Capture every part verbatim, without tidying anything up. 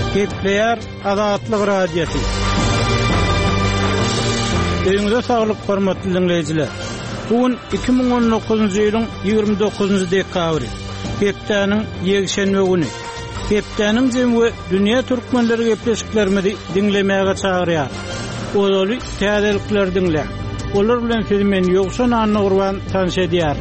Kepler Azatlyk Radiosu. Öňüňizde saglyk hormatly dinleýijiler. Bugün iki bin on dokuzuncu ýylyň ýigirme dokuzunçy dekabry. Hepdeniň ýekşenme güni. Hepdeniň jemgy dünýä türkmenleri gepleşiklerimizi dinlemäge çagyrýar. Olaly täzelikler dinle. Olar bilen siz men ýoksan anny gurban tanşa edýär.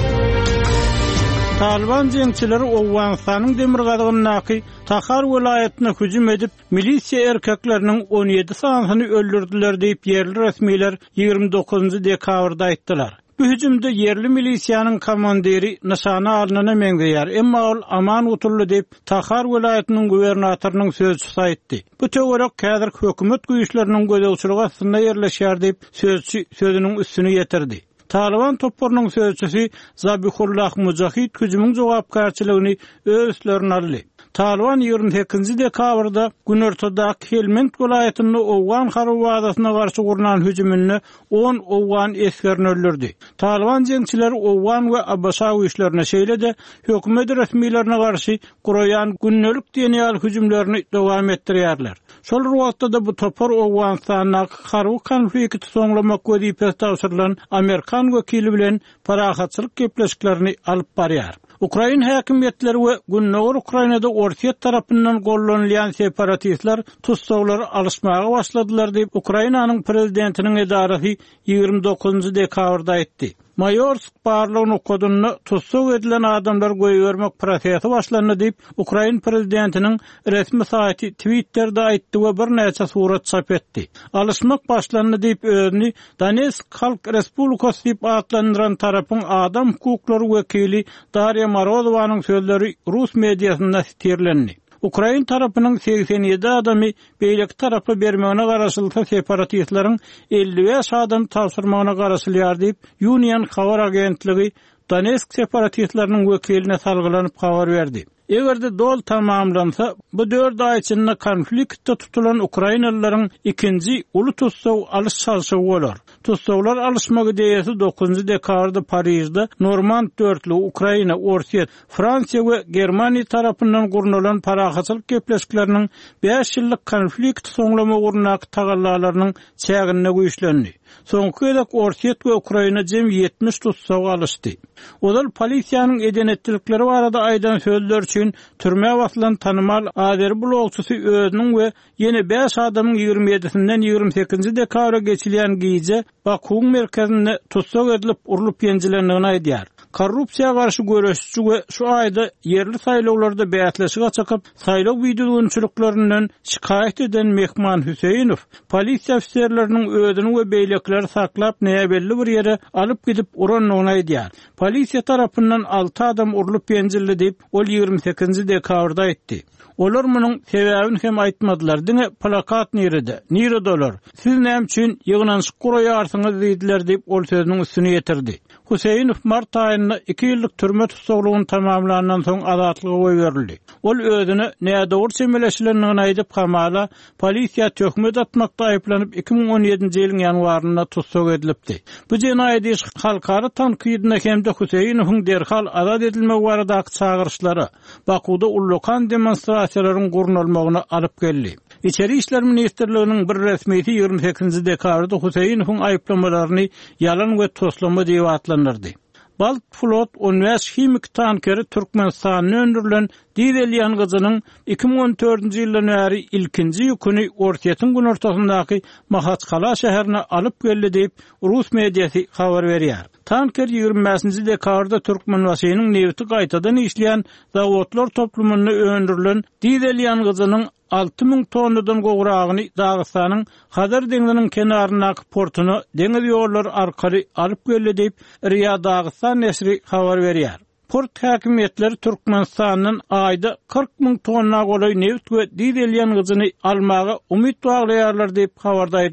Taliban jeňçileri Owganistanyň Demirgazygynyňky Tahar welaýatyna hüjüm edip, milisiýa erkekleriniň on ýedi sanyny öldürdiler diýip yerli resmiler ýigirme dokuzunçy dekabrda aýtdylar. Bu hüjümde yerli milisiýanyň komandiri nişana alynana meňzeýär, emma ol aman gutuldy diýip Tahar welaýatynyň gubernatorynyň sözçüsi aýtdy. Bu töwerek häzir hökümet güýçleriniň gözegçiligi astynda ýerleşýär diýip sözçü sözüniň üstüne ýetirdi. Taliban toplarynyň sözçüsi Zabihullah Mujahid hüjümüň jogapkarçylygyny öz üstlerine aldy. Taliban ýigirme sekizinçi dekabrda Günortadaky Helmand welaýatyny Owgan harwadasyna garşy gurulan hüjümünde on Owgan eskerini öldürdi. Taliban jeňçileri Owgan we Abbasaw güýçlerine şeýlede hökümet resmiýetlerine garşy guraýan günnelik diýenýär hüjümlerini dowam etdirýärler. Şol wagtda da bu topar Owganistanyň harwy konflikti soňlamak wezipesi tawsyrlan Amerikan wekili bilen parahatçylyk gepleşiklerini alyp barýar. Ukraina häkimetleri we günnäger Ukrainada Orsiýet tarapyndan gollanýan separatistler tutsaglar alışmaga başladylar diýip Ukrainanyň prezidentiniň edarasy ýigirme dokuzunçy dekabrda aýtdy. Mayorsk barlygyny koduny tutsag edilen adamlar goýbermek prosesi başlandy diýip Ukraina prezidentiniň resmi saýty Twitter'da aýtdy we bir näçe surat çap etdi. Alışmak başlandy diýip özüni Donetsk Halk Respublikasy diýip adlandyran tarapyň adam hukuklary wekili Darya Morozowanyň sözleri Rus mediasynda tirlendi. Ukraina tarapynyň seksen ýedi adamy beýleki tarapy bermegine garaşylysa separatistlaryň elli beş adam tawsyrmagyna garaşylýar diýip Union habar agentligi Donetsk separatistlarynyň wekiline salgylanyp habar berdi. Egerde dol tamamlansa, bu dört ay içinde konfliktde tutulan Ukraynalıların ikinci ulu tutsav alış çalışığı olur. Tutsavlar alışmak ideyesi dokuzunçy dekabrda Parijde Normand dörtlü Ukraina, Orsiýet, Fransiýa we Germaniýa tarapyndan gurulan parahatçylyk gepleşikleriniň beş ýyllyk konflikt soňlama gurnak tagallalarynyň çägine güýçlendi. Soňky ýylda Orsiýet we Ukraina jem ýetmiş tutsaw alışdy. Olal polisiýanyň edenetlikleri barada aýdan sözler üçin türme baslan tanymal Azer blogçysy özüniň we ýene beş adamyň ýigirme ýedisinden ýigirme sekizinçi dekabra geçilýän giýje Bakuň merkezinde tutsak edilip urulyp ýenjilendigini aýdýar. Korrupsiýa garşy göreşçi we şu aýda yerli saýlawlarda bäýatleşige çykyp saýlaw biýdügünçüliklerinden şikaýet eden Mehman Hüseynow polisiýa ofisiýerleriniň özüni we beýlekleri saklap näme belli bir ýere alyp gidip uranlygyny aýdýar. Polisiýa tarapyndan alty adam urulyp ýenjildi diýip ol ýigirme sekizinçi dekabrda aýtdy. Olar munyň sebäbini hem aýtmadylar. Diňe plakat nirede, niredolar. Siz näme üçin ýygnanşyk guraýarsyňyz diýdiler diýip ol sözüniň üstüne ýetirdi. Hüseynow mart aýynda iki ýyllyk türme tutsaglygyny tamamlandan soň azatlyga goý berildi. Ol özüni näde ur semeleşilendigini aýdyp hamala polisiýa töhmet atmakda aýplanyp iki bin on ýedinçi ýylyň ýanwarynda tutsag edilipdi. Bu jenaýat iş halkara tankydyna hemde Hüseynowyň derhal azat edilmegi baradaky çagyrşlary Bakuda ullukan demonstrasiýalaryň gurulmagyna alyp geldi. İçeri işler Ministrliginiň bir resmiýeti ýigirme sekizinçi dekabrda Hüseynowyň aýplamalaryny ýalan we toslama diýip atlandyrdy. Balt flot on beş himik tankeri Türkmenistanyň öndürilen dizel ýangyzynyň iki bin on dörtünçi ýyldan bäri ilkinji ýüküni Orsiýetiň günortasyndaky Mahaçkala şäherine alyp geldi diýip Rus mediýasy habar berýär. Tanker ýigirme beşinçi dekabrda Türkmenwasynyň nefti gaýtadan işleýän zawodlar toplumyny öndürilen dizel ýangyzynyň altı min tonnadan gowragyny Dagystanyň Hazar deňiziniň kenarynaky portuny deňiz ýollar arkaly alyp geldi diýip Riyad Dagestan nesri habar berýär. Port häkimetleri Türkmenistanyň aýda kırk min tonna goly neft we dizel ýangyzyny almagy umyt baglaýarlar diýip habarda edilýär.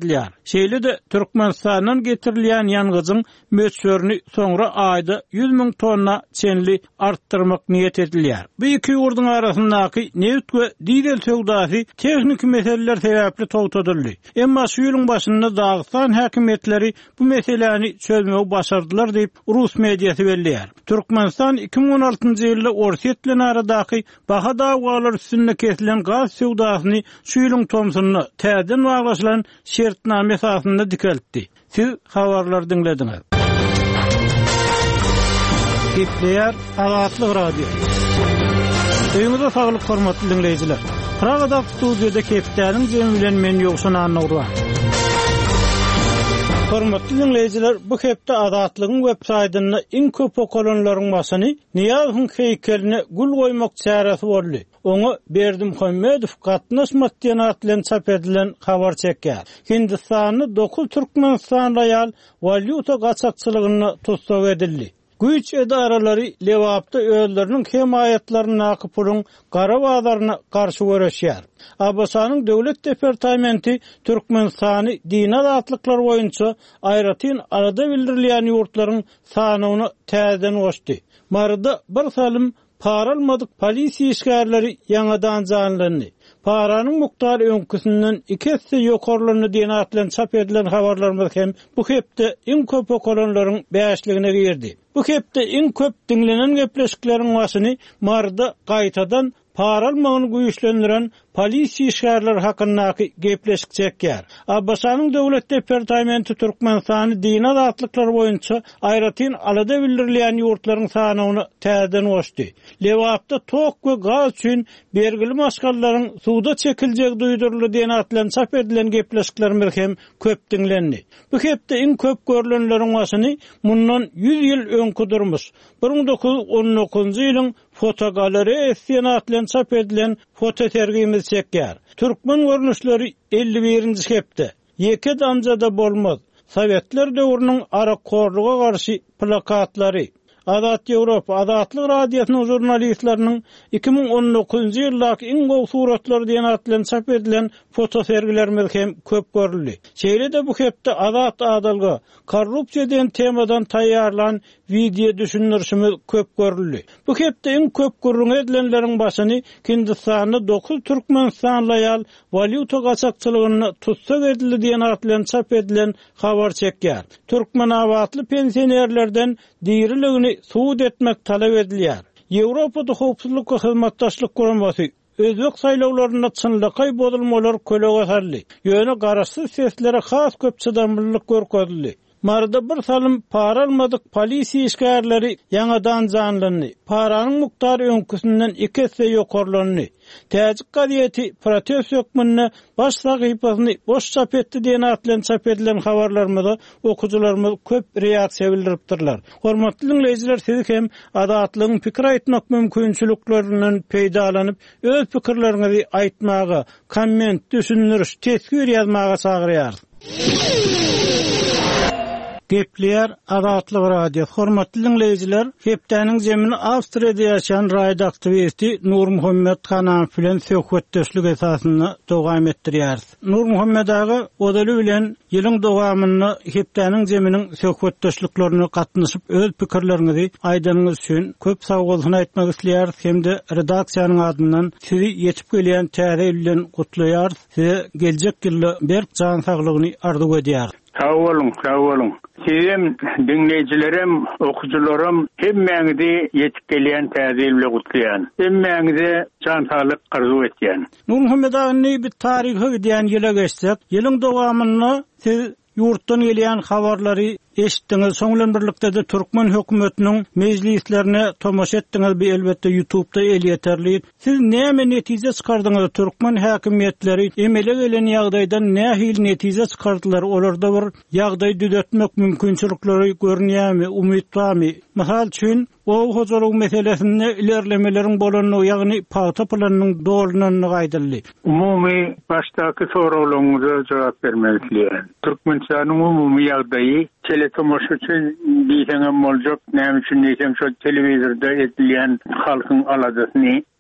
Şeýle de Türkmenistandan getirilýän ýangyzyň möçberini soňra aýda yüz miň tonna çenli artdyrmak niýet edilýär. Bu iki ýurduň arasyndaky neft we dizel söwdasy tehnik meseleler sebäpli togtadyldy. Emma şu ýylyň başynda Dagestan häkimetleri bu meseleni çözmegi başardylar diýip Rus mediýasy belliýär. Türkmenistan iki miň on altyncy ýylda Orset bilen aradaky baha dagwalar üstünde kesilen gaz söwdasyny şu ýylyň tomsuny täzeden baglaşylan şertname esasynda dikeltdi. Siz habarlar dinlediňiz. Gepleýär Azatlyk radio. Öýüňizde saglyk hormatly dinleýijiler. Pragada studiýada Kepdäniň jemi bilen men ýokşan anawra. Hormatly dinleýijiler, bu hepde Azatlygyň web saýtyna iň köp okulanlaryň başyny Niýazyň heýkeline gül goýmak çäresi boldy. Oňa Berdimuhammedow gatnaşmak diýen at bilen çap edilen habar çekýär. Hindistanyň dokuz Türkmenistan royal valyuta gaçakçylygyna tutsak edildi. Güýç edaralary Lewapda öýleriniň himayatlaryny nakypylyň gara bazaryna garşy görüşýär. Abasanyň döwlet departamenti Türkmenistany din azatlyklary boýunça aýratyn arada bildirilýän ýurtlaryň sanyny täzeden goşdy. Marada bir salym para almadyk polisiýa işgärleri ýangadan janlandy. Paranyň mukdary öňküsinden iki hisse ýokarlyny diýen at bilen çap edilen habarlarymyz hem bu hepde iň köp okulanlaryň beýişligine girdi. Bu hepde iň köp dinlenen gepleşikleriň başyny marda gaýtadan para almagyny güýçlendiren polisiýa işgärleri hakyndaky gepleşik çekýär. Abbasanyň döwlet departamenti Türkmenistany din azatlyklary boýunça aýratyn alada bildirilýän ýurtlaryň sanyny täzeden goşdy. Lewapda tok we gaz üçin bergili maşgallaryň suwda çekiljek duýdurly diýen at bilen çap edilen gepleşiklerimiz hem köp dinlendi. Bu hepde iň köp görülenleriň başyny mundan yüz ýyl öňkü durmuş. bir miň dokuz ýuz on dokuzunjy ýylyň fotogalereyasy at bilen çap edilen foto sergimiz çekýär. Türkmen görnüşleri elli birinji hepde. Ýeke damjada bolmaz. Sowetler döwrüniň arakorluga garşy plakatlary. Azat Ýewropa Azatlyk radiosynyň jurnalistleriniň iki miň on dokuzunjy ýyldaky iň gowy suratlary diýen at bilen çap edilen foto sergilerimiz hem köp görüldi. Şeýle de bu hepde azat adalga, korrupsiýa diýen temadan taýýarlan video düşünürşimiz köp görüldi. Bu hepde iň köp gurrun edilenleriň başyny Hindistanyň dokuz Türkmenistan royal valyuta gaçakçylygyny tutsak edildi diýen at bilen çap edilen habar çekýär. Türkmen awatly pensionerlerden diýriligini suud etmek talep edilýär. Ýewropada howpsuzlyk we hyzmatdaşlyk guramasy özbek saýlawlaryna çynlykay bozulmalar kölega sarly. Ýöne garaşsyz seslere has köp çydamlılık görkezildi. Marada bir salym para almadyk polisiýa işgärleri ýangadan janlandy. Paranyň mukdary öňküsinden iki hisse ýokarlandy. Täzik gaziýeti protest hökmüne baş sahypasyny boş çap etdi diýen at bilen çap edilen habarlarymyza okujularymyz köp reaksiýa bildiripdirler. Hormatly dinleýijiler, siz hem azatlygyň pikir aýtmak mümkinçiliklerinden peýdalanyp öz pikirleriňizi aýtmaga, komment, düşünürüş, teskür ýazmaga çagyrýar. Gepleýär Azatlyk radio. Hormatly dinleýijiler, Kepdäniň jemini Awstriýada ýaşaýan radio aktivisti Nur Muhammed Hanan bilen söhbetdeşlik esasyny dowam etdirýär. Nur Muhammed aga odaly bilen ýylyň dowamyny Kepdäniň jeminiň söhbetdeşliklerine gatnaşyp öz pikirlerinizi aýdanyňyz üçin köp sag bolsun aýtmak isleýär. Hemde redaksiýanyň adyndan sizi ýetip gelýän täze bilen gutlaýar. Size geljek ýyly berk jan saglygyny arzu edýär. Sağ olun, sağ olun. Sizin dinleyijilerim, okujularym hemmeňizi ýetip gelýän täze bilen gutlaýan. Hemmeňize jan saglyk arzu etýän. Nur Muhammed agny bir taryhy diýen ýyla geçsek, ýylyň dowamyny siz ýurtdan gelýän habarlary eşitdiňiz. Soňlan birlikde de Türkmen hökümetiniň mejlislerine tomaşa etdiňiz. Bir elbetde YouTube'da el yeterli. Siz näme netije çykardyňyz? Türkmen häkimetleri emele gelen ýagdaýdan nähil netije çykardylar? Olarda bir ýagdaý düzeltmek mümkinçilikleri görnýärmi, umyt barmy? Mysal üçin o hojalyk meselesinde ilerlemelerin bolanyny, ýagny paýta planynyň dolanyny gaýdyldy. Umumy başdaky soraklaryňyza jogap bermeliler. Türkmenistanyň umumy ýagdaýy teletomoş üçin diýsem boljak, näme üçin diýsem şu telewizorda edilýän halkyň aladasyny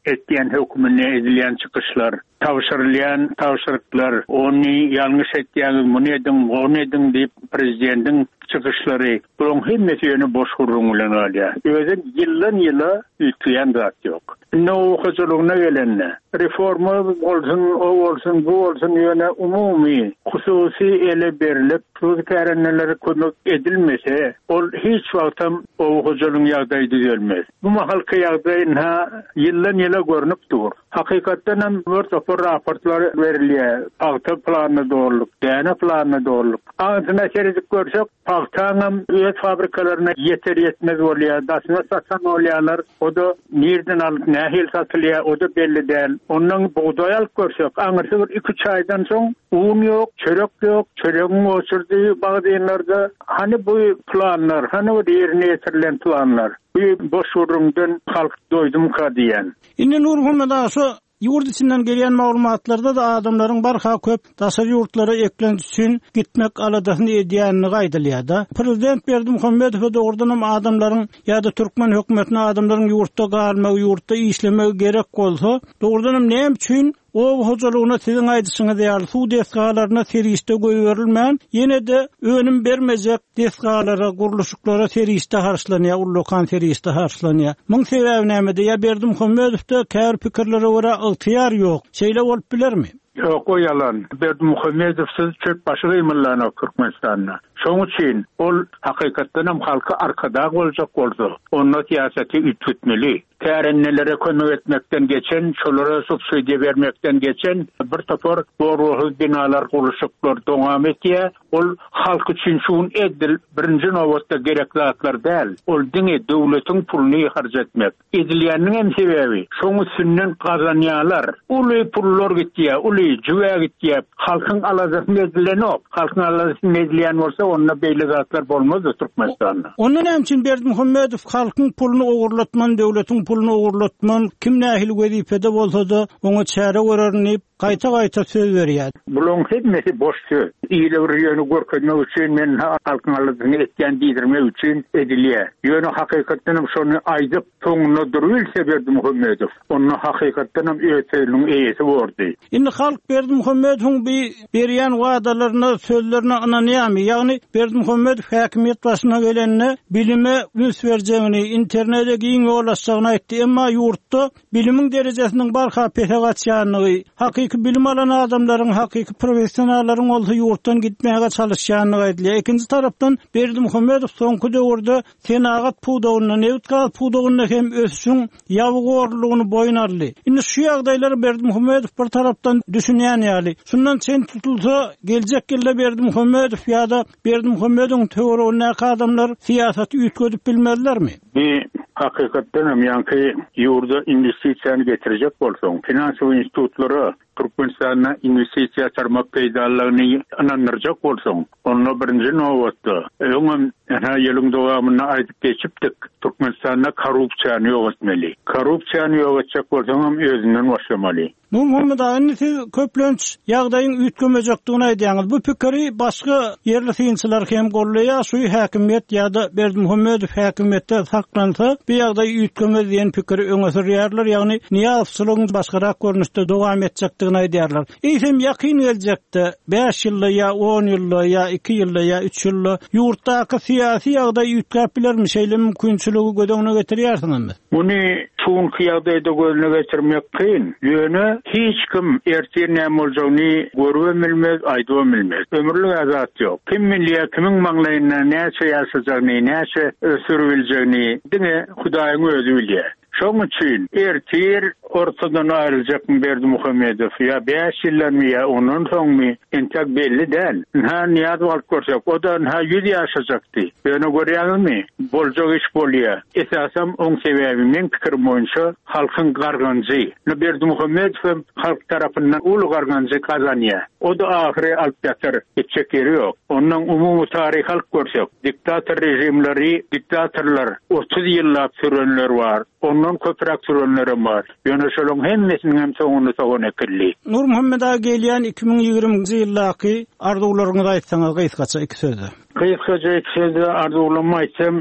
etdiyen hökümüne edilen çıkışlar, tavşırlayan tavşırıklar, onu yanlış etdiğiniz bunu edin, onu edin deyip prezidentin çıkışları, bunun hemmesi yönü boş hurrumulan alıyor. Özün yıldan yıla ütüyen zat yok. Ne okuyuculuğuna gelenle, reformu olsun, o olsun, bu olsun yöne umumi, hususi ele berilip, tuzkarenlere konuk edilmese, o hiç vaktam o okuyuculuğun yağdayı düzelmez. Bu halka yağdayına yıldan yıla görünüp dur. Hakikaten hem bir topur raportlar veriliyor. Pahtı planı doğruluk, dene planı doğruluk. Ağzına serizik görsek, pahtağın üyet fabrikalarına yeter yetmez oluyor. Dasına satsan oluyorlar. O da nereden alıp nehil satılıyor, o da belli değil. Ondan buğday alıp görsek, anırsı bir iki üç aydan son un yok, çörek yok, çöreğin osurduğu bağdayanlarda hani bu planlar, hani bu yerine getirilen planlar. Bu boş vurumdan halk doydum ka diyen. İnne Nur Muhammed Aşo yurt içinden gelen maglumatlarda da adamların barha köp daşar yurtlara eklensin gitmek aladasını ediyanını gaydılıyada. Prezident Berdimuhammedow doğrudan adamların ya da Türkmen hökümetine adamların yurtta kalmak, yurtta işlemek gerek bolsa, doğrudan ne için o hocaluğuna sizin aydısına değerli su deskalarına seriste koyuverilmeyen, yine de önüm vermeyecek deskalara, kuruluşuklara seriste harçlanıyor, ullokan seriste harçlanıyor. Mın sebebi nemede ya Berdimuhammedow'da kâr fikirlere vara ıhtiyar yok. Şeyle olup bilir mi? Yok o yalan. Berdimuhammedow'suz çöp başı kıyımlarına Türkmenistan'na. Şoň üçin ol hakykatdan hem halka arkada boljak boldy. Onun siyaseti ütütmeli. Tärenlere kömek etmekten geçen, şolara subsidiya vermekten geçen bir topar doğruhuz binalar kuruluşuklar dowam etýär. Ol halk üçin şuň edil birinji nowatda gerek zatlar däl. Ol diňe döwletiň puluny harjatmak. Edilýäniň hem sebebi şoň üçin kazanýarlar. Uly pullar gitýär, uly jüwe gitýär. Halkyň alajasyny edilenok. Halkyň alajasyny edilýän bolsa onunla beýle zatlar bolmaz Türkmenistanda. Onun için Berdimuhammedow halkyň pulunu ogurlatman, döwletiň pulunu ogurlatman, kim nähil wezipede bolsa da oňa çäre görerni Qayta-qayta söz berýär. Bulun hepmesi boş söz. İýle bir ýöne görkezmek üçin men halkyň aladyny etken diýdirmek üçin edilýär. Ýöne hakykatdan şonu aýdyp soňuna durulsa Berdimuhammedow. Onu hakykatdan hem öýteliň eýesi boldy. Indi halk Berdimuhammedow bir berýän wagdalaryna, sözlerine ananýarmy? Ýagny Berdimuhammedow häkimet başyna gelende bilime üns berjegini, internete giň ýolaşagyny aýtdy, emma ýurtda bilimiň derejesiniň barha pehegatçanyny, hakyky bilim alan adamlaryň, hakyky professionallaryň olsa ýurtdan gitmäge çalışýanyny aýdylýar. Ikinji tarapdan Berdimuhammedow soňky döwürde senagat puwdagyna, newtgat puwdagyna hem ösüň ýawgorlugyny boýnarly. Indi şu ýagdaýlary Berdimuhammedow bir tarapdan düşünýän ýaly. Şundan sen tutulsa geljek ýylda Berdimuhammedow ýa-da Berdimuhammedowyň töweregine adamlar siýasaty üýtgedip bilmezlermi? Bir hakykatdan hem ýa-ni ýurda investisiýany getirecek bolsaň, finansiýa institutlary Türkmenistan'a investisiya çarmak peýdalygyny anandyrjak bolsaň, onu birinji nowatda öňüm ana ýylyň dowamyna aýdyp geçipdik. Türkmenistan'a korrupsiýany ýok etmeli. Korrupsiýany ýok etjek bolsaň özünden başlamaly. Nur Muhammed Aýny siz köplenç ýagdaýyň üýtgemejekdigini aýdýaňyz. Bu pikiri başga ýerli synçylar hem gollaýar, şu häkimet ýa-da Berdimuhammedow häkimetde saklansa, bu ýagdaýy üýtgemez diýen pikiri öňe sürýärler, ýagny niýazçylygyň başgarak görnüşde dowam etjekdigini aýdýarlar. Eýsem ýakyn geljekde beş ýylda ýa on ýylda ýa iki ýylda ýa üç ýylda ýurtdaky syýasy ýagdaýy üýtgäp bilermi? Şeýle mümkinçiligi gödegine getirýärsiňizmi? Muny şuň ýagdaýda gözüne geçirmek kyn. Ýöne hiç kim ertesi ne boljagyny görmemilmez, aýdymamilmez. Ömürlük azat ýok. Kim milli kimin maňlaýyna näçe ýaşajagyny, näçe sürübiljegini diňe Hudaýyň özü bilýär. Şoň üçin ertir ortadan aýryljak Berdimuhammedow ýa beş ýyllarmy ýa onun soňmy entek belli däl. Ha niýat alyp görsek, o da ha ýüz ýaşajakdy. Ýöne görýärmi? Boljak iş bolýar. Esasam oň sebebi men pikirim boýunça halkyň gargancy. Berdimuhammedow halk tarapyndan ulu gargancy kazanýar. O da ahyry alyp ýatyr. Etjek ýeri ýok. Onuň umumy taryhy alyp görsek, diktator rejimleri, diktatorlar otuz ýyllap sürenler bar. Ondan köprak sürenlerim var. Ýöne şolaryň hemmesiniň hem soňuny soňun ekilli. Nur Muhammed Ağa gelýän iki ming ýigrimiji ýyldaky arzuwlaryňyzy aýtsaňyz gaýtgaça iki sözde. Gaýtgaça iki sözde arzuwlamy aýtsam,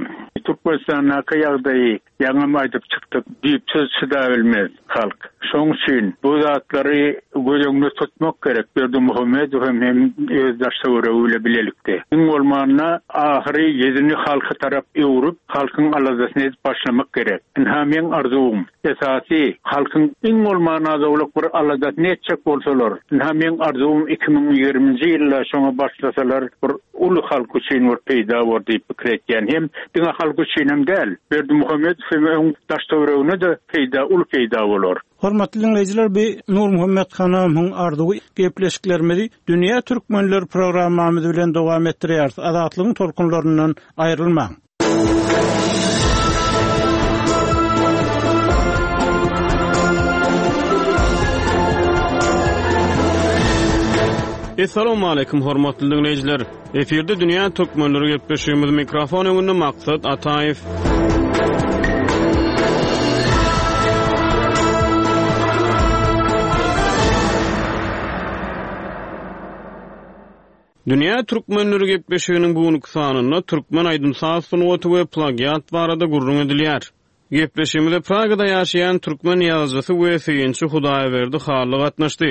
Türkmenistan'a kıyagdayı yanım aydıp çıktık. Deyip söz çıda bilmez halk. Şoň üçin bu zatları gözüňde tutmak gerek. Berdi Muhammedow hem hem özdaşlary öyle bilelikde. Iň bolmanyna ahyry ýezini halka tarap ýurup, halkyň alazasyny başlamak gerek. Hämen arzuwum esasy halkyň iň bolmanyna dowluk bir alazasyny etjek bolsalar. Hämen arzuwum iki bin ýygrimiňji ýylda şoňa başlasalar bir ulu halk üçin bir peýda boldy diýip pikir etýän. Hem diňe halk üçin hem däl. Berdi Muhammedow hem daşdawyryna da peýda ulu peýda bolar. Hormatly dinleyijiler, bi Nur Muhammed Hanamyň arzuwy gepleşiklerimizi Dünýä Türkmenleri programmamyz bilen dowam etdirýäris. Azatlygyň tolkunlaryndan aýrylmaň. Assalamu alaykum hormatly dinleyijiler. Eferde Dünýä Türkmenleri gepleşigimiz mikrofon öňünde Maksat Ataýew. Dünýä Türkmenleri gepleşiginiň buňky sanyna türkmen aýdymsaz sunuwaty we plagiat barada gurrun edilýär. Gepleşigimizde Pragada ýaşaýan türkmen ýazgysy we feýinçi Hudaýberdi Harly gatnaşdy.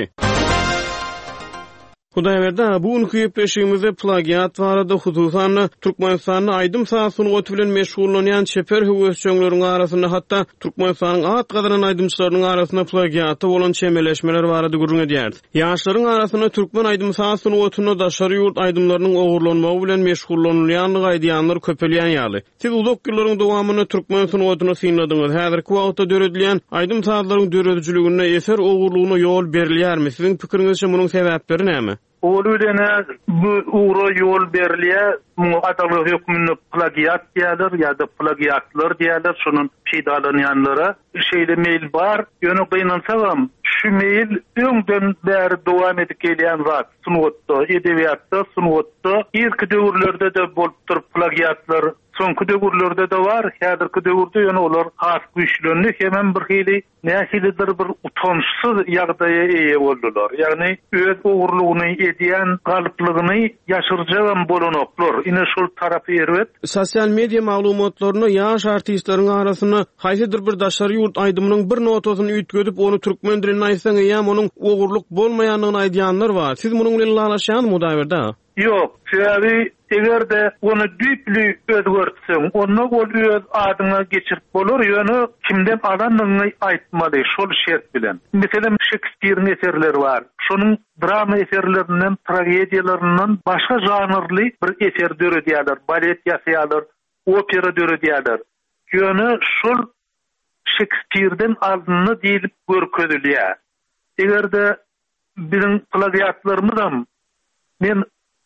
Hudaýberdi bu unuky gepleşigimizde plagiat barada hususan Türkmenistanyň aýdymsaz sunuwaty bilen meşgullanýan çeper höwesçilerini arasynda hatda Türkmenistanyň at gazanan aýdymçylarynyň arasynda plagiaty bolan çemeleşmeler barada gurrun edýär. Ýaşlaryň arasynda türkmen aýdymsaz sunuwatyny daşary ýurt aýdymlarynyň ogurlanmagy bilen meşgullanýanlygy aýdýanlar köpelýän ýaly. Siz uzak ýyllaryň dowamyny türkmen sunuwatyny synladyňyz. Häzirki wagtda döredilýän aýdymsazlaryň döredijligine eser ogurlugyna ýol berilýärmi? Siziň pikiриňizçe munyň sebäpleri näme? Oluyla bu uğra yol berilýär, bu adalyk hökmüne plagiat diýerler ýa-da plagiatlar diýerler, şonun peýdalanýanlara şeýle mail bar, ýöne gynansaňam şu mail öňden bäri dowam edip gelýän zat, sunwatda, edebiýatda, sunwatda, ilki döwürlerde de bolup durup plagiatlar soňky döwürlerde de bar, häzirki döwürde ýöne olar has güýçlenli, hemen bir hili nähilidir bir utançsyz ýagdaýa eýe boldular. Ýagny öz ogurlugyny edýän galyplygyny ýaşyrjagam bolanoklar. Ine şol tarapy erbet. Sosial media maglumatlaryny ýaş artistlaryň arasyna haýsydyr bir daşary ýurt aýdymynyň bir notasyny üýtgedip onu türkmen dilinde aýtsaň ýa-da onuň ogurluk bolmaýanlygyny aýdýanlar bar. Siz munyň bilen laşýan Hudaýberdi? Yok, sebebi eger de onu düýpli özgörtseň, onu ol öz adyna geçirip bolar, ýöne kimden alanlygyny aýtmady, şol şert bilen. Meselem Shakespeare'ň eserleri var. Şonuň drama eserlerinden, tragediýalaryndan başga janrly bir eser döredýärler, balet ýasýarlar, opera döredýärler. Ýöne şol Shakespeare'den aldyny diýilip görkezilýär. Eger de biziň plagiatlarymyzam men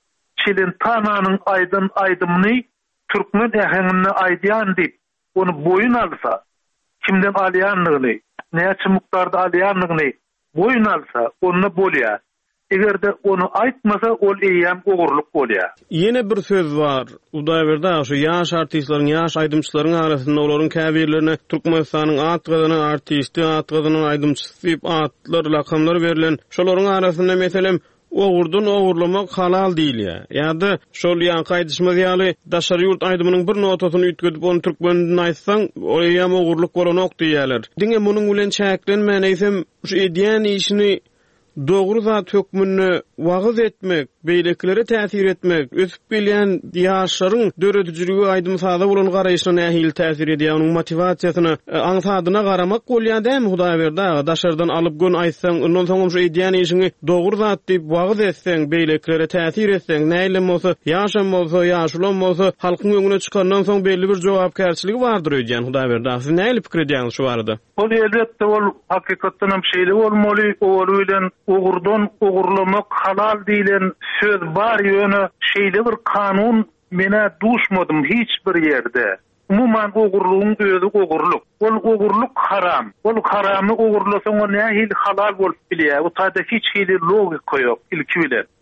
Çilin Tananyň aýdym aýdymyny türkmen ähengine aýdýan diýip onu boyun alsa, kimden alýanlygyny, näçe mukdarda alýanlygyny boyun alsa, onu bolýar. Eger de onu aýtmasa, ol eýem ogurluk bolýar. Ýene bir söz bar. Hudaýberdi şu ýaş artistlaryň, ýaş aýdymçylaryň arasynda olaryň käbirlerine Türkmenistanyň at gazanan artisti, at gazanan aýdymçysy diýip atlar, lakamlar berilen şolaryň arasynda meselem ogurdan ogurlamak halal diýilýär. Ýa-da şol ýanky aýdyşma ýaly daşary ýurt aýdymynyň bir notasyny üýtgedip onu türkmeninden aýtsaň, o ýa-da ogurluk bolanok diýýärler. Diňe munyň bilen çäklenmän eýsem, şu edýän işini dogry zat hökmüne wagyz etmek, beýleklere täsir etmek, ösüp bilýän ýaşlaryň döredijiligi aýdymsaza bolan garaýyşyna nähili täsir edýär, onuň motivasiýasyna, aňsadyna garamak bolýan däm Hudaýberdi. Daşardan alyp gön aýtsaň, ondan soň şu edýän işini dogry zat diýip wagyz etseň, beýleklere täsir etseň, näile bolsa, ýaşam bolsa, ýaşulan bolsa, halkyň öňüne çykandan soň belli bir jogapkärçiligi bardyr öýdýän Hudaýberdi. Siz näile pikir edýäňiz şu barada? Ol elbetde ol hakykatdan hem şeýle bolmaly, ol bilen ogurdan ogurlamak halal diýilen söz bar ýöne şeýle bir kanun mene duşmadym hiç bir ýerde. Umuman ogurlugyň özü ogurluk. Ol ogurluk haram. Ol haramy ogurlasaň o nähili halal bolup bilýär. O taýda hiç hili logika ýok ilki bilen.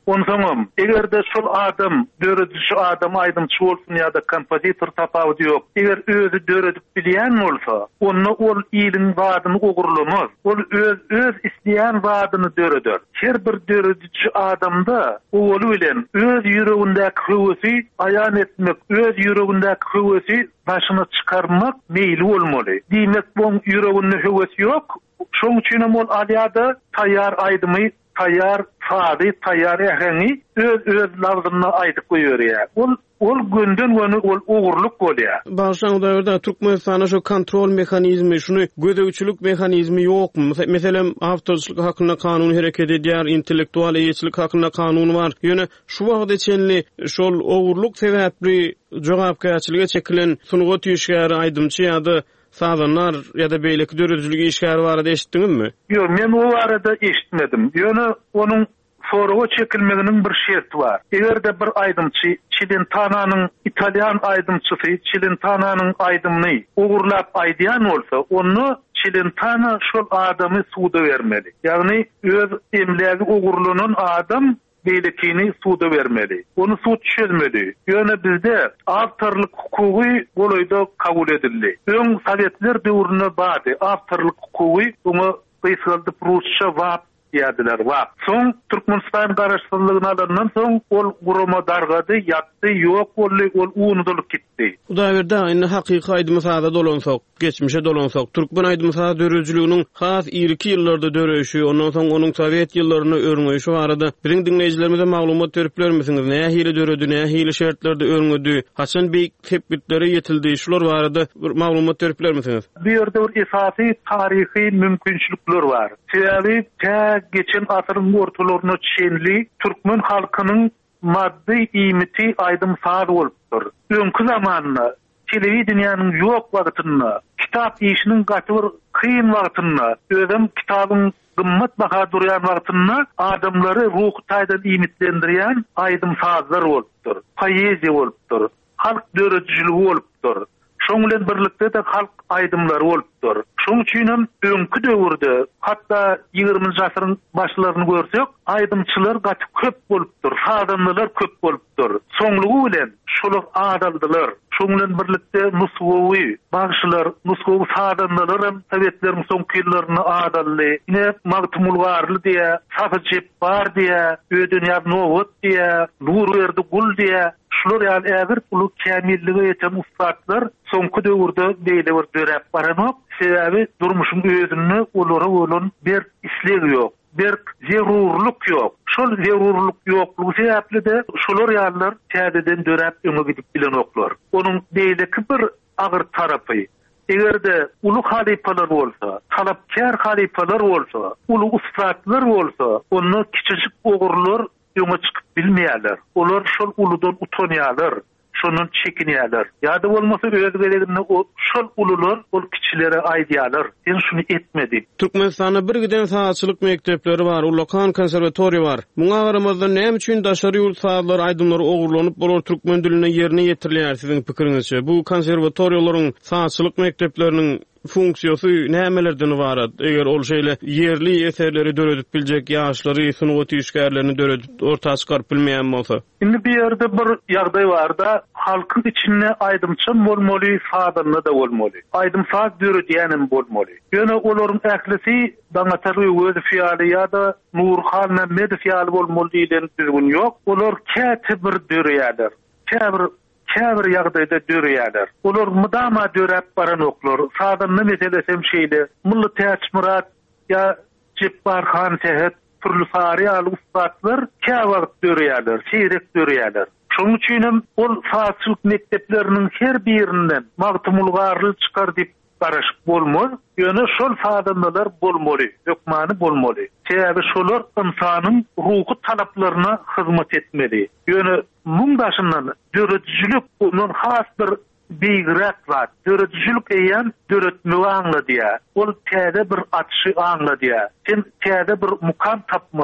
Onsoňam egerde şol adam döredişi adam aýdymçy bolsun ýa-da kompozitor tapawdy ýok. Eger özü döredip bilýän bolsa, onu ol ýylyň wadyny ogurlamaz. Ol öz öz isleýän wadyny döreder. Her bir döredişi adamda ol bilen öz ýüregindäki howasy aýan etmek, öz ýüregindäki howasy başyna çykarmak meýli bolmaly. Diýmek bu ýüreginde howasy ýok. Şoň üçin ol alýada taýýar aýdymy, taýýar fady, taýýar äheni öz öz lafzyny aýdyp goýýar. Ol ol günden güne ol ogurluk bolýar. Başlangıçda da Türkmenistana şu kontrol mehanizmi, şunu gödөгçülük mehanizmi ýokmy? Meselem awtorçylyk hakyna kanun hereket edýär, intellektual eýetçilik hakyna kanun bar. Ýöne şu wagt içinli şol ogurluk sebäpli jogapkärçiligi çekilen sunuga tüýüşgär aýdymçy ýa-da sazanlar ya da beýleki döredijligi işgäri barada eşitdiňizmi? Ýok, men o barada eşitmedim. Ýöne onuň soruga çekilmeginiň bir şerti bar. Egerde bir aýdymçy Çilentanyň italyan aýdymçysy Çilentanyň aýdymyny ogurlap aýdýan bolsa, onu Çilentana şol adamy suda bermeli. Ýagny öz emlägi ogurlanan adam beýlekini suda bermeli. Onu sud çözmedi. Ýöne bizde awtorlyk hukugy golaýda kabul edildi. Öň Sowetler döwrüne bardy. Awtorlyk hukugy onu gysgaldy Rusça wap diýdiler. Wap. Soň Türkmenistan garaşdyrlygyna alandan soň ol gurama dargady, ýatdy, ýok boldy, ol unudylyp gitdi. Bu däwirde aýny hakyky aýdymsada dolansak, geçmişe dolansak, Türkmen aýdymsada döredijliginiň has ilki ýyllarda döreşi, ondan soň onuň Sowet ýyllaryny örňeşi barada biriň dinleýijilerimize maglumat berip bermesiňiz? Näme hili döredi, näme hili şertlerde örňedi, haçan beýik tepkitleri ýetildi, şular barada bir maglumat berip bermesiňiz? Bu ýerde bir esasy taryhy mümkinçilikler bar. Sebäbi geçen asyryň ortalaryna çenli Türkmen halkynyň maddi iýmiti aýdymsal bolupdyr. Öňkü zamanda telewizionyanyň ýok wagtyna, kitap işiniň gaty bir kyn wagtyna, özüm kitabyň gymmat baha durýan wagtyna adamlary ruh taýdan iýmitlendirýän aýdymsazlar bolupdyr. Poeziýa bolupdyr. Halk döredijligi bolupdyr. Şoň bilen birlikde de halk aýdymlary bolupdyr. Şoň üçin öňkü döwürde, hatda ýygrüminji asyryň başlaryny görsek, aýdymçylar gaty köp bolupdyr, sadanlylar köp bolupdyr. Soňlugy bilen şolar adaldylar. Şoň bilen birlikde nusgowy bagşylar, nusgowy sadanlylar hem Sowetlerimiň soňky ýyllaryny adally, ine magtymulgarly diýe, safajyp bar diýe, ödünýär nowat diýe, nur berdi gul diýe, şular ýaly ägir ulu kämillige ýeten ustatlar soňky döwürde beýle bir dörep baranok, sebäbi durmuşyň özüni olara bolan bir isleg ýok, bir zerurluk ýok. Şol zerurluk ýoklugy sebäpli de şolar ýalylar täzeden dörep öňe gidip bilen oklar. Onuň beýleki bir agyr tarapy. Egerde ulu halipalar bolsa, talapkar halipalar bolsa, ulu ustatlar bolsa, onu kiçijik ogurlar ýöne çykyp bilmeýärler. Olar şol uludan utanýarlar, şonun çekinýärler. Ýa-da bolmasa öz geleginde o şol ulular ol kiçilere aýdýarlar. Sen şunu etmedin. Türkmenistanda bir giden saatçylyk mektepleri bar, Ulakan konservatoriýa bar. Muňa garamazda näme üçin daşary ýurt saatlar aýdymlary ogurlanyp bolar türkmen diline ýerine ýetirilýär siziň pikiриňizçe? Bu konservatoriýalaryň saatçylyk mektepleriniň funksiyasy nämelerden ibaret? Eger ol şeýle yerli eserleri döredip biljek ýaşlary, sunuga tüýüşgärlerini döredip ortaga çykaryp bilmeýän bolsa. Indi bir ýerde bir ýagdaý bar da halkyň içinde aýdymçy bolmaly, sadanly da bolmaly. Aýdymsaz döredýänim bolmaly. Ýöne olaryň ählisi daňatary öz fiýaly ýa-da Nurhan Mehmet fiýaly bolmaly diýen düzgün ýok. Olar käte bir döreýärler. Käbir käbir ýagdaýda döreýärler. Olar mudama dörep baran oklar. Sadanly meselesem şeýle, Mully Täçmurat ýa Jibbar Khan Tehet türlü fariýaly ustatlar käbir döreýärler, şeýrek döreýärler. Şoň üçin ol saatçylyk mekdepleriniň her birinden magtymulgarly çykar diýip garaşyp bolmaz. Ýöne şol sadanlylar bolmaly, ökmany bolmaly. Sebäbi şolar insanyň ruhy talaplaryna hyzmat etmeli. Ýöne muňdaşyndan döredijlik onun has bir beýgirek zat. Döredijlik eýen döretmegi aňla diýär. Ol täze bir atşy aňla diýär. Sen täze bir mukam tapmaly.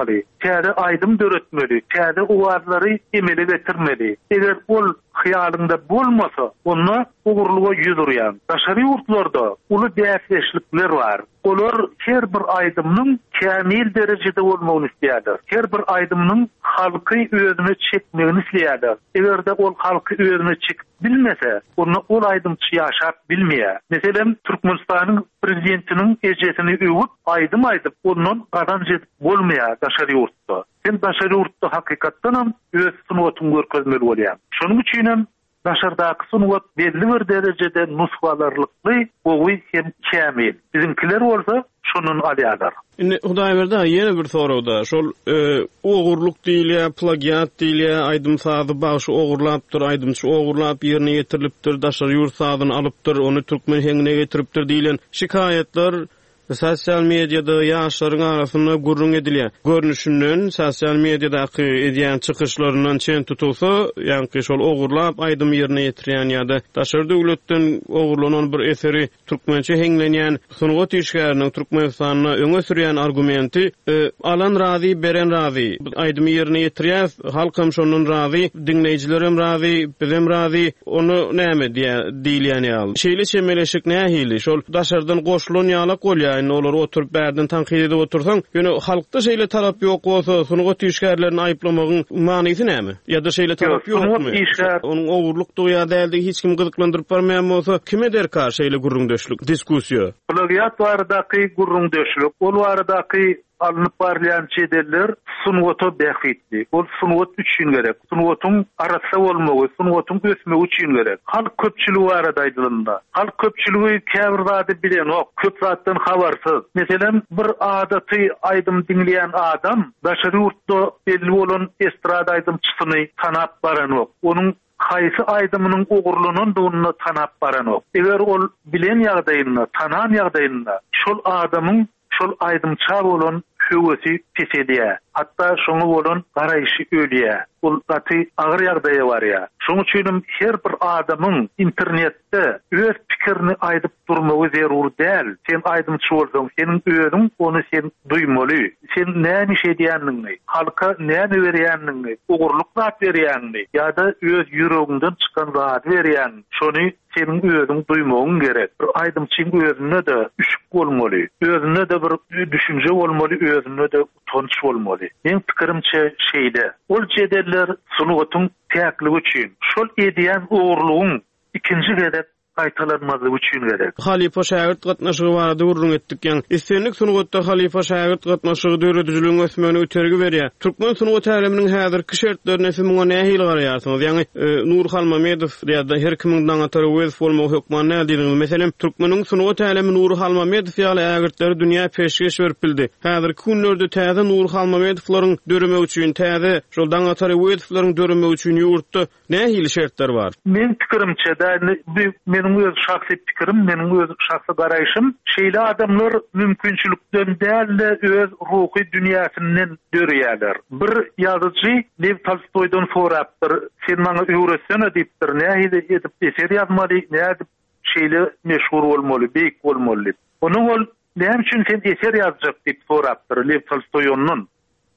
käde aydym döretmeli, käde uwarlary emele getirmeli. Eger ol hyalynda bolmasa, onda ugurluğa ýüzürýän. Daşary urtlarda uly däsleşlikler bar. Olar her bir aydymyň kämil derejede bolmagyny isleýärler. Her bir aydymyň halky özüne çekmegini isleýärler. Eger de ol halky özüne çek bilmese, onu ol aydymçy ýaşap bilmeýär. Meselem Türkmenistanyň prezidentiniň ejesini öwüp aydym aýdyp ondan gadan jedip bolmaýar daşary urtda. Sen daşary urtda hakykatdan hem öz sunuwatyny görkezmeli bolýar. Şonuň üçin hem daşardaky sunuwat belli bir derejede nusgalarlykly, gowy hem kämil. Bizimkiler bolsa şonun alýarlar. Indi Hudaý berdi, ýene bir soragda, şol ogurluk diýilýär, plagiat diýilýär, aydym sazy bagy ogurlapdyr, aydymçy ogurlap ýerine getirilipdir, daşary ýurt sazyny alypdyr, ony türkmen heňine getiripdir diýilen şikayetler sosial mediada ýaşlaryň arasynda gurrun edilýär. Görnüşinden sosial mediadaky edýän çykyşlaryndan çen tutulsa, ýani şol ogurlap aydym ýerine ýetirýän ýa-da daşary döwletden ogurlanan bir eseri türkmençe heňlenýän sunugat işgäriniň Türkmenistanyna öňe sürýän argumenti e, alan razy, beren razy. Aydym ýerine ýetirýär, halkam şonun razy, dinleýijilerim razy, bizim razy, onu näme diýilýän ýaly. Şeýle çemeleşik nähili, şol daşardan goşulan ýalak bolýar. Yani olar oturup bärden tanqid edip otursaň, ýöne halkda şeýle tarap ýok bolsa, sunugat işgärlerini aýplamagyň manysy näme? Ýa-da şeýle tarap ýokmy? Onuň ogurlukdygy ýa däldi hiç kim gyzyklandyryp barmaýan bolsa, kime derkar şeýle gurrundaşlyk, diskussiýa? Plagiat baradaky gurrundaşlyk, ol baradaky alınıp barlayan çedeller sunuvata bähitli. Ol sunuvat üçin gerek. Sunuvatın arasa olmagy, sunuvatın ösmegi üçin gerek. Halk köpçülüğü aradaydılında. Halk köpçülüğü käbirlady bilen ok, köp zatdan habarsız. Meselem bir adaty aydym dinleýän adam, daşary urtda belli bolan estrada aydymçysyny tanap baran ok. Onuň haýsy aydymynyň ogurlanandygyny tanap baran ok. Eger ol bilen ýagdaýynda, tanan ýagdaýynda şol adamyň şol aydymça bolan hüwesi pesedýär. Hatta şoňa bolan garaýşy ölýär. Ol gaty agyr ýagdaýy bar ýa. Şoň üçin her bir adamyň internetde öz pikirini aýdyp durmagy zerur däl. Sen aydymçy bolsaň, seniň özüň onu sen duýmaly. Sen näme şeýdýändiňi, halka näme berýändiňi, ugurluk zat berýändiňi ýa-da öz ýüregiňden çykan zat berýän. Şonu seniň özüň duýmagyň gerek. Bir aydymçyň özüne de üşük bolmaly, özüne de bir düşünje bolmaly, özüne de utanç bolmaly. Men pikirimçe şeýle. Ol jedeller sunugatyň täkligi üçin, şol edýän ugurlugyň ikinji gerek qaytalanmazy üçin gerek. Halifa şägirt gatnaşygy barada gurrun etdik ýa-ni. Islenlik sunugatda halifa şägirt gatnaşygy döredijiligiň ösmegine ötergi berýär. Türkmen sunugat täliminiň häzirki şertlerine siz muňa nähili garaýarsyňyz? Ýani e, Nur Halmamedow ýa-da her kimiň daňatary wez bolmagy hukman näme diýdiňiz? Meselem türkmeniň sunugat tälimi Nur Halmamedow ýaly ägirtleri dünýä peşgeş berip bildi. Häzirki günlerde täze Nur Halmamedowlaryň döreme üçin, täze şol daňatary wezlaryň döreme üçin ýurtda nähili şertler bar? Men pikirimçe de men Meniň öz şahsy pikirim, meniň öz şahsy garaýşym, şeýle adamlar mümkinçilikden däl öz ruhy dünýäsinden dörýärler. Bir ýazyjy Lev Tolstoydan sorapdyr, sen maňa öwretsene diýipdir, nähili edip eser ýazmaly, nädip şeýle meşhur bolmaly, beýik bolmaly. Onuň ol näme üçin sen eser ýazjak diýip sorapdyr Lev Tolstoydan.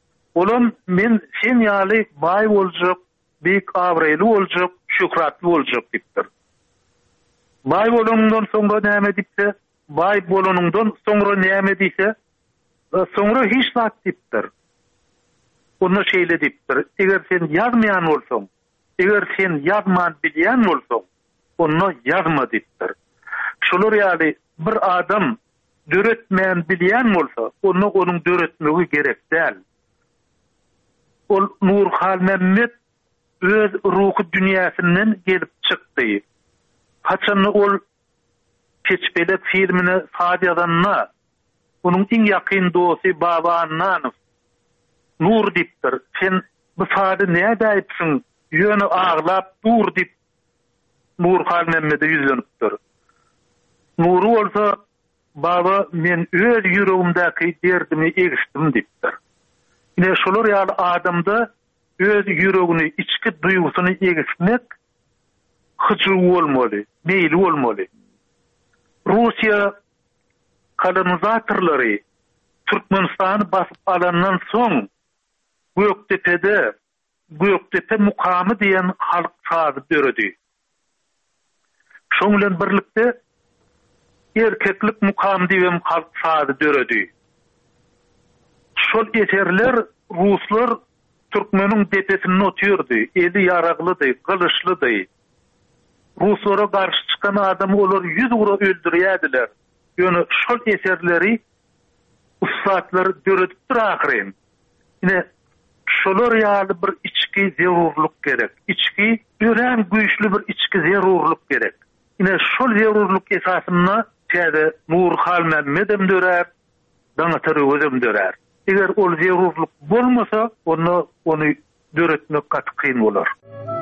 Olam men sen ýaly baý boljak, beýik awraýly boljak, şöhratly boljak diýipdir. Bay bolonundan soňra näme diýse, bay bolonundan soňra näme diýse, soňra hiç zat diýipdir. Onu şeýle diýipdir. Eger sen ýazmaýan bolsaň, eger sen ýazman bilýän bolsaň, onu ýazma diýipdir. Şolar ýaly bir adam döretmän bilýän bolsa, onu onuň döretmegi gerek däl. Ol Nur Halmamet öz ruhy dünýäsinden gelip çykdy. Haçan ol keçbelek filmini sadiyadanna, onun iň ýakyn dosty Baba Annanow Nur diýipdir. Sen bu sady näme diýipsiň? Ýöne ağlap dur diýip Nur Halmamet'e ýüzlenipdir. Nur bolsa, baba men öz ýüregimdäki derdimi egisdim diýipdir. Ine şolar ýaly adamda öz ýüregini, içki duýgusyny egismek hyjy bolmaly, meýli bolmaly. Russiýa kolonizatorlary Türkmenistany basyp alandan soň Göktepe'de Göktepe mukamy diýen halk sazy döredi. Şoň bilen birlikde erkeklik mukamy diýen halk sazy döredi. Şol eserler Ruslar Türkmeniň depesini oturdy. Eli yaraglydy, gylyçlydy. Ruslara karşı çıkan adam olar yüz ura öldürýärdiler. Ýöne şol eserleri ustatlar döredip durakyryn. Ine şolar ýaly bir içki zerurluk gerek. İçki ýören güýçli bir içki zerurluk gerek. Ine şol zerurluk esasyna täze Nur Halmedem dörer, Daňatary özüm dörer. Eger ol zerurluk bolmasa, onu onu döretmek gat kyn bolar.